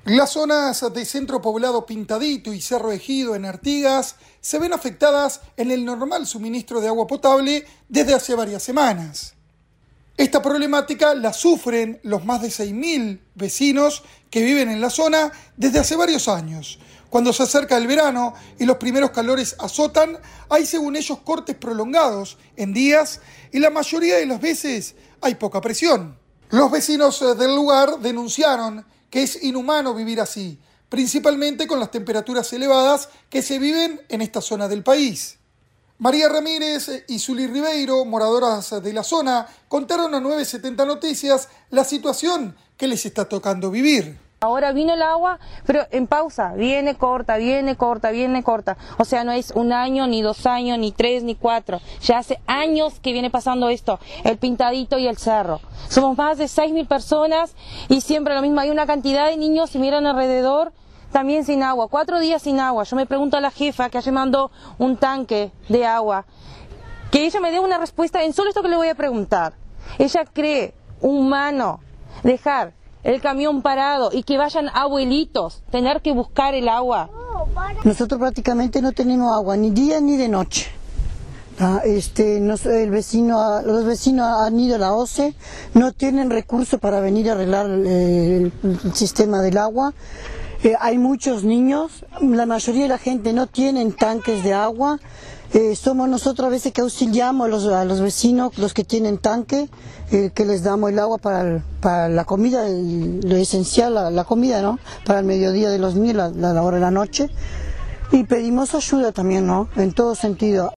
Las zonas de centro poblado Pintadito y Cerro Ejido en Artigas se ven afectadas en el normal suministro de agua potable desde hace varias semanas. Esta problemática la sufren los más de 6.000 vecinos que viven en la zona desde hace varios años. Cuando se acerca el verano y los primeros calores azotan, hay según ellos cortes prolongados en días y la mayoría de las veces hay poca presión. Los vecinos del lugar denunciaron que es inhumano vivir así, principalmente con las temperaturas elevadas que se viven en esta zona del país. María Ramírez y Zuli Ribeiro, moradoras de la zona, contaron a 970 Noticias la situación que les está tocando vivir. Ahora vino el agua, pero en pausa, viene corta, viene corta, viene corta. O sea, no es un año, ni 2 años, ni 3, ni 4. Ya hace años que viene pasando esto, el Pintadito y el Cerro. Somos más de 6.000 personas y siempre lo mismo, hay una cantidad de niños que miran alrededor, también sin agua, 4 días sin agua. Yo me pregunto a la jefa que ayer mandó un tanque de agua, que ella me dé una respuesta en solo esto que le voy a preguntar. ¿Ella cree humano dejar el camión parado y que vayan abuelitos tener que buscar el agua? Nosotros prácticamente no tenemos agua ni día ni de noche. Los vecinos han ido a la OCE, no tienen recursos para venir a arreglar el sistema del agua. Hay muchos niños, la mayoría de la gente no tienen tanques de agua. Somos nosotros a veces que auxiliamos a los vecinos, los que tienen tanque, que les damos el agua para la comida, lo esencial, la comida, ¿no? Para el mediodía de los niños, la hora de la noche. Y pedimos ayuda también, ¿no? En todo sentido.